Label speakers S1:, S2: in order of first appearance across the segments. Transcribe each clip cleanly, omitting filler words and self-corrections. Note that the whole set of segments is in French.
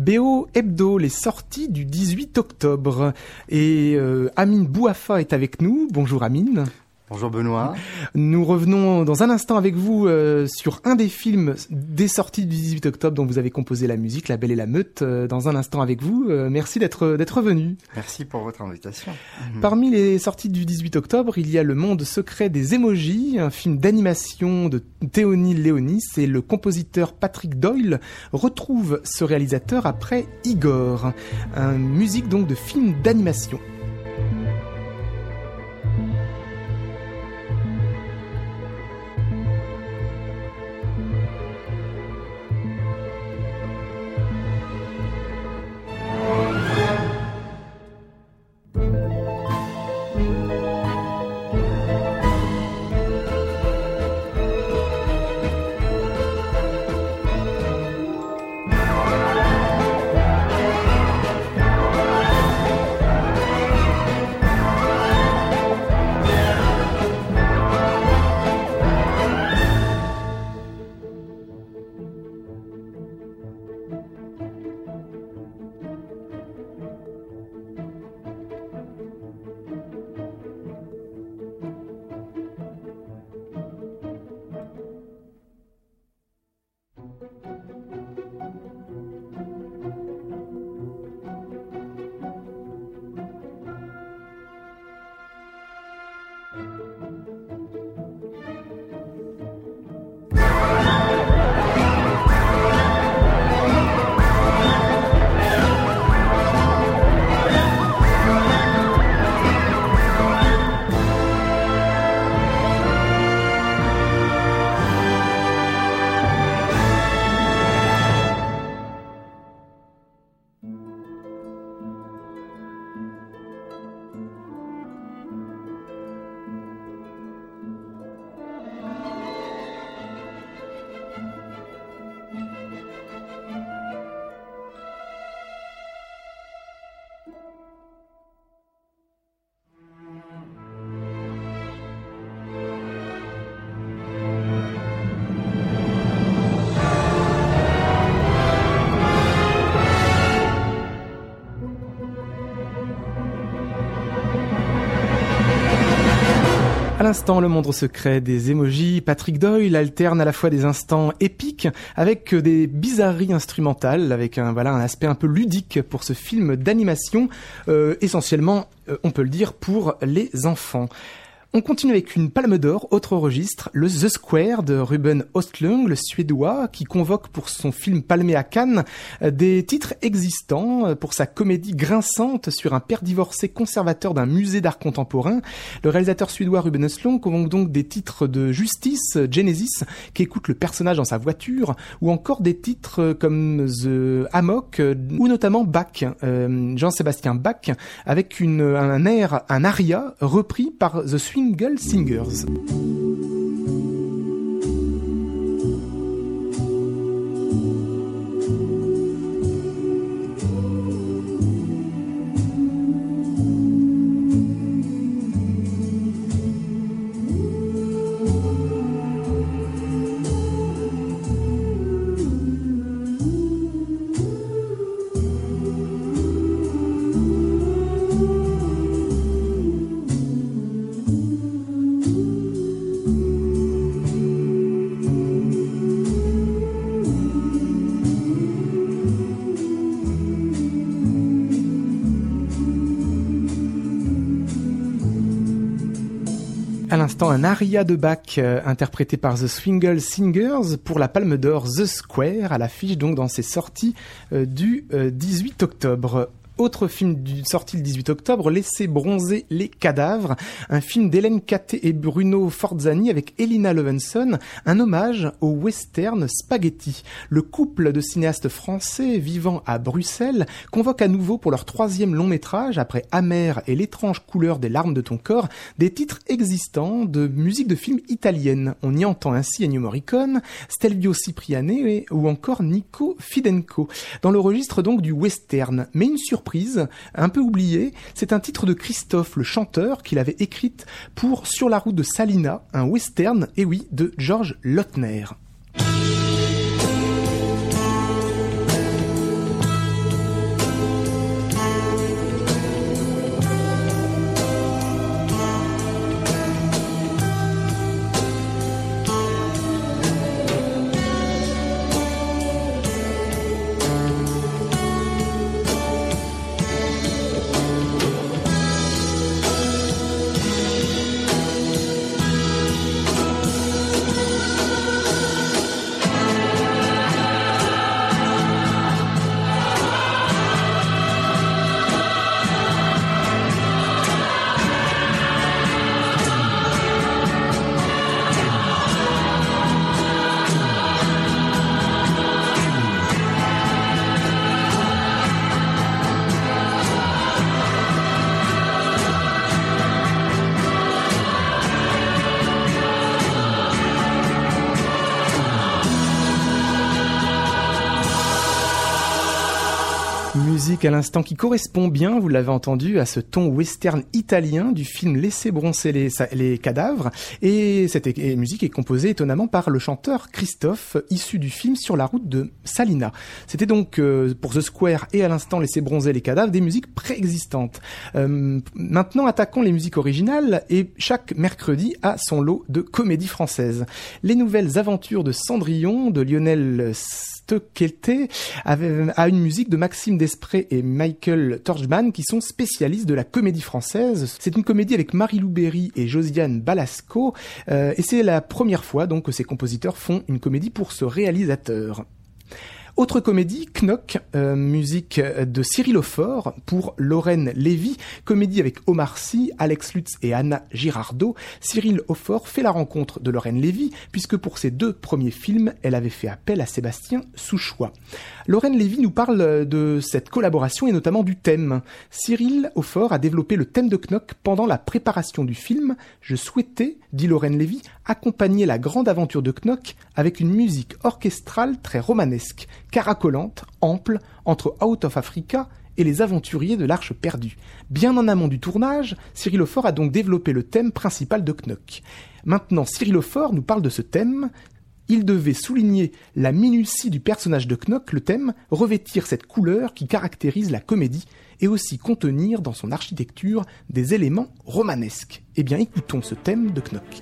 S1: BO Hebdo, les sorties du 18 octobre. Et Amine Bouafa est avec nous. Bonjour Amine.
S2: Bonjour Benoît.
S1: Nous revenons dans un instant avec vous sur un des films des sorties du 18 octobre dont vous avez composé la musique, La Belle et la Meute. Dans un instant avec vous. Merci d'être venu.
S2: Merci pour votre invitation.
S1: Parmi les sorties du 18 octobre, il y a Le Monde secret des émojis, un film d'animation de Théonie Léonis, et le compositeur Patrick Doyle retrouve ce réalisateur après Igor, une musique donc de film d'animation. À l'instant, Le Monde secret des émojis, Patrick Doyle alterne à la fois des instants épiques avec des bizarreries instrumentales, avec un aspect un peu ludique pour ce film d'animation, essentiellement, on peut le dire, pour les enfants. On continue avec une Palme d'Or, autre registre, le The Square de Ruben Östlund, le Suédois, qui convoque pour son film palmé à Cannes des titres existants pour sa comédie grinçante sur un père divorcé conservateur d'un musée d'art contemporain. Le réalisateur suédois Ruben Östlund convoque donc des titres de Justice, Genesis, qui écoute le personnage dans sa voiture, ou encore des titres comme The Hammock, ou notamment Bach, Jean-Sébastien Bach, avec un aria repris par The Swingle Singers. À l'instant, un aria de Bach interprété par The Swingle Singers pour la Palme d'Or The Square, à l'affiche donc dans ses sorties du 18 octobre. Autre film sorti le 18 octobre, Laissez bronzer les cadavres, un film d'Hélène Caté et Bruno Forzani avec Elina Levenson, un hommage au western spaghetti. Le couple de cinéastes français vivant à Bruxelles convoque à nouveau pour leur 3e long métrage, après Amer et l'étrange couleur des larmes de ton corps, des titres existants de musique de film italienne. On y entend ainsi Ennio Morricone, Stelvio Cipriani ou encore Nico Fidenco, dans le registre donc du western. Mais une surprise un peu oubliée, c'est un titre de Christophe, le chanteur, qu'il avait écrite pour Sur la route de Salina, un western, et oui, de Georges Lautner. Musique à l'instant qui correspond bien, vous l'avez entendu, à ce ton western italien du film Laissez bronzer les cadavres. Et cette musique est composée étonnamment par le chanteur Christophe, issu du film Sur la route de Salina. C'était donc pour The Square et à l'instant Laissez bronzer les cadavres des musiques préexistantes. Maintenant attaquons les musiques originales et chaque mercredi a son lot de comédies françaises. Les nouvelles aventures de Cendrillon de Lionel Stocqueté a une musique de Maxime Desprez et Michael Torchman qui sont spécialistes de la comédie française. C'est une comédie avec Marie-Lou Berry et Josiane Balasco et c'est la première fois donc que ces compositeurs font une comédie pour ce réalisateur. Autre comédie, Knock, musique de Cyril Aufort pour Lorraine Lévy, comédie avec Omar Sy, Alex Lutz et Anna Girardot. Cyril Aufort fait la rencontre de Lorraine Lévy puisque pour ses 2 premiers films, elle avait fait appel à Sébastien Souchois. Lorraine Lévy nous parle de cette collaboration et notamment du thème. Cyril Aufort a développé le thème de Knock pendant la préparation du film. Je souhaitais, dit Lorraine Lévy, accompagner la grande aventure de Knock avec une musique orchestrale très romanesque, caracolante, ample, entre Out of Africa et les aventuriers de l'Arche perdue. Bien en amont du tournage, Cyril Aufort a donc développé le thème principal de Knock. Maintenant, Cyril Aufort nous parle de ce thème. Il devait souligner la minutie du personnage de Knock, le thème, revêtir cette couleur qui caractérise la comédie et aussi contenir dans son architecture des éléments romanesques. Eh bien, écoutons ce thème de Knock.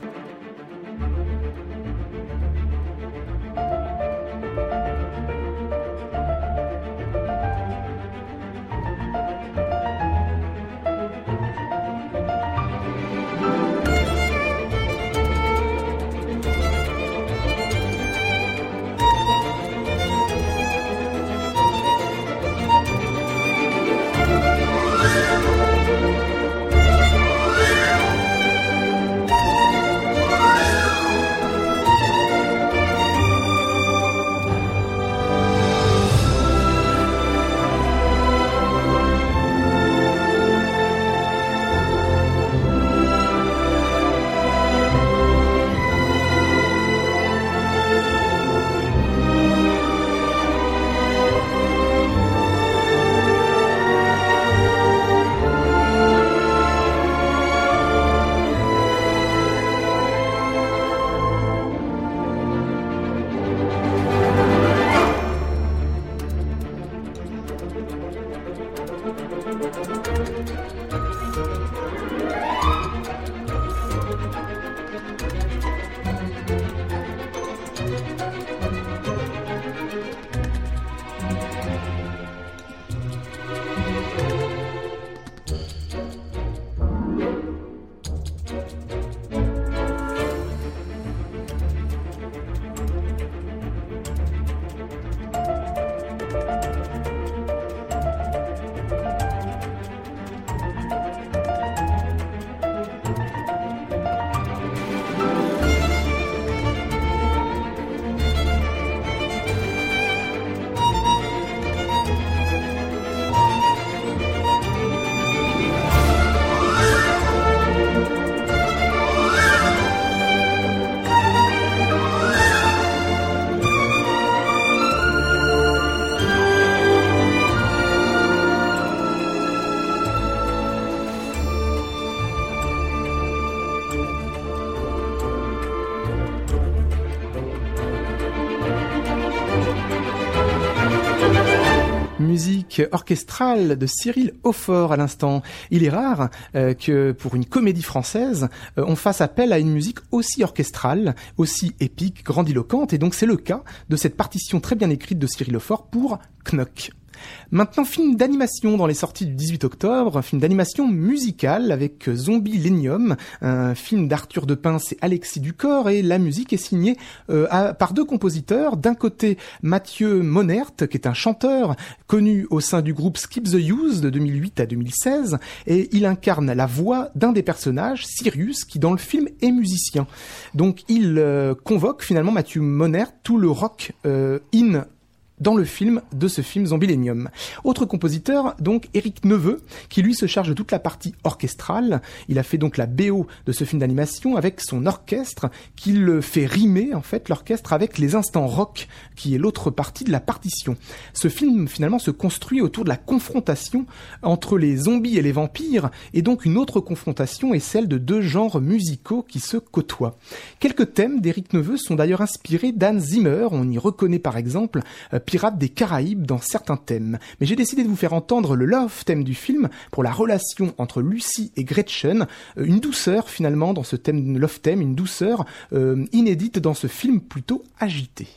S1: Musique orchestrale de Cyril Aufort à l'instant. Il est rare que pour une comédie française, on fasse appel à une musique aussi orchestrale, aussi épique, grandiloquente, et donc c'est le cas de cette partition très bien écrite de Cyril Aufort pour Knock. Maintenant, film d'animation dans les sorties du 18 octobre, un film d'animation musicale avec Zombie Lénium, un film d'Arthur Depince et Alexis Ducor, et la musique est signée par 2 compositeurs. D'un côté, Mathieu Monert, qui est un chanteur connu au sein du groupe Skip the Use de 2008 à 2016, et il incarne la voix d'un des personnages, Sirius, qui dans le film est musicien. Donc il convoque finalement Mathieu Monert, tout le rock in dans le film de ce film Zombielenium. Autre compositeur, donc Éric Neveu, qui lui se charge de toute la partie orchestrale. Il a fait donc la BO de ce film d'animation avec son orchestre, qui le fait rimer en fait l'orchestre avec les instants rock, qui est l'autre partie de la partition. Ce film finalement se construit autour de la confrontation entre les zombies et les vampires, et donc une autre confrontation est celle de deux genres musicaux qui se côtoient. Quelques thèmes d'Éric Neveu sont d'ailleurs inspirés d'Hans Zimmer. On y reconnaît par exemple Pirates des Caraïbes dans certains thèmes. Mais j'ai décidé de vous faire entendre le love thème du film pour la relation entre Lucy et Gretchen, une douceur finalement dans ce thème love thème, une douceur inédite dans ce film plutôt agité.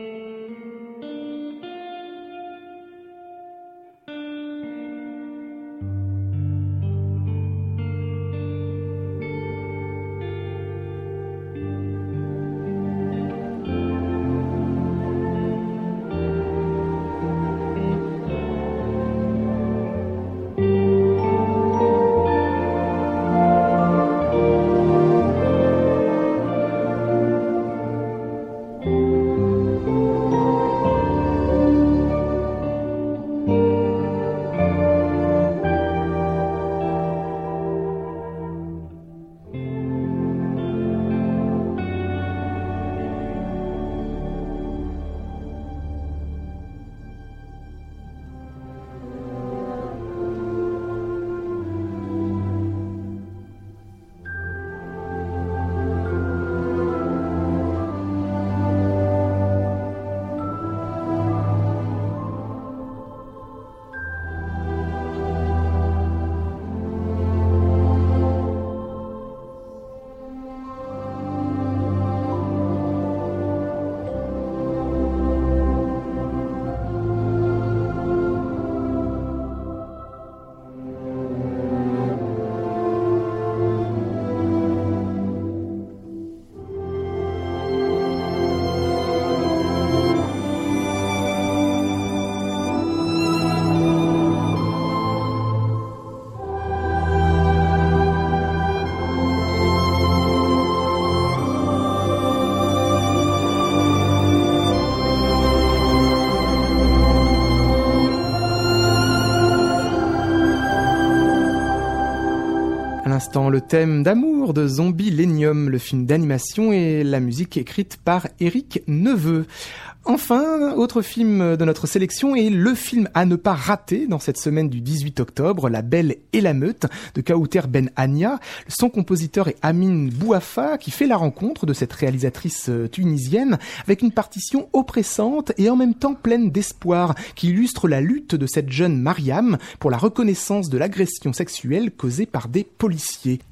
S1: Le thème d'amour de Zombielenium, le film d'animation, et la musique écrite par Éric Neveu. Enfin, autre film de notre sélection est le film à ne pas rater dans cette semaine du 18 octobre, La Belle et la Meute de Kaouter Ben Ania. Son compositeur est Amin Bouafa, qui fait la rencontre de cette réalisatrice tunisienne avec une partition oppressante et en même temps pleine d'espoir, qui illustre la lutte de cette jeune Mariam pour la reconnaissance de l'agression sexuelle causée par des policiers.